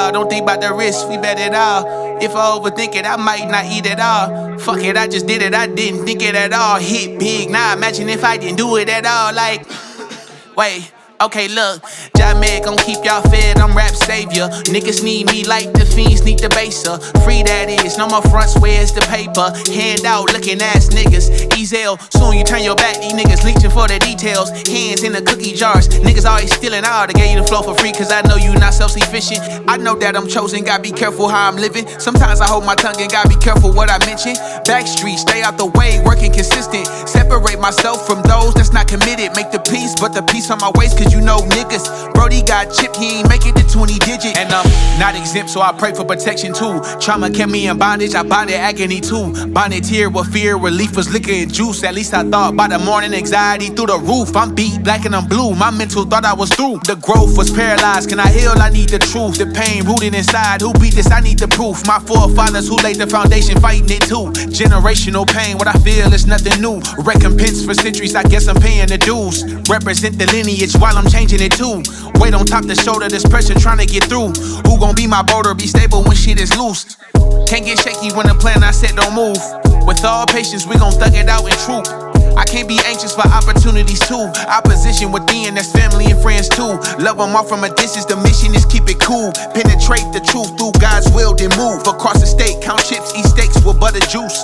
dog, don't think about the risk, we bet it all. If I overthink it, I might not eat it all. Fuck it, I just did it, I didn't think it at all. Hit big, now imagine if I didn't do it at all. Like, wait. Okay, look, Jamed gon' keep y'all fed, I'm rap savior. Niggas need me like the fiends need the baser. Free that is, no more fronts, where's the paper? Hand out, looking ass niggas. Ezel, soon you turn your back, these niggas leeching for the details. Hands in the cookie jars, niggas always stealing all to get you the flow for free. Cause I know you not self-sufficient. I know that I'm chosen, gotta be careful how I'm living. Sometimes I hold my tongue and gotta be careful what I mention. Backstreet, stay out the way, working consistent. Separate myself from those that's not committed. Make the peace, but the peace on my waist. Cause you know niggas, Brody got chipped, he ain't make it to 20 digit. And I'm not exempt, so I pray for protection too. Trauma kept me in bondage, I bonded agony too. Bonded tear with fear, relief was liquor and juice. At least I thought by the morning, anxiety through the roof. I'm beat, black and I'm blue, my mental thought I was through. The growth was paralyzed, can I heal? I need the truth. The pain rooted inside, who beat this? I need the proof. My forefathers who laid the foundation fighting it too. Generational pain, what I feel is nothing new. Recompense for centuries, I guess I'm paying the dues. Represent the lineage while I'm changing it too. Weight on top the shoulder, this pressure trying to get through. Who gon' be my boulder, be stable when shit is loose? Can't get shaky when the plan I set don't move. With all patience, we gon' thug it out in truth. I can't be anxious for opportunities too. Opposition within, that's family and friends too. Love them all from a distance, the mission is keep it cool. Penetrate the truth through God's will, then move across the state. Count chips, eat steaks with butter juice.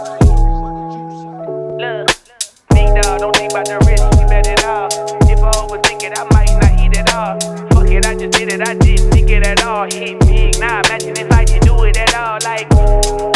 Look, big dog, don't think about the risk, we bet it all. If I overthink it, I might not eat it all. Fuck it, I just did it, I didn't think it at all. Hit big, now imagine if I didn't do it at all. Like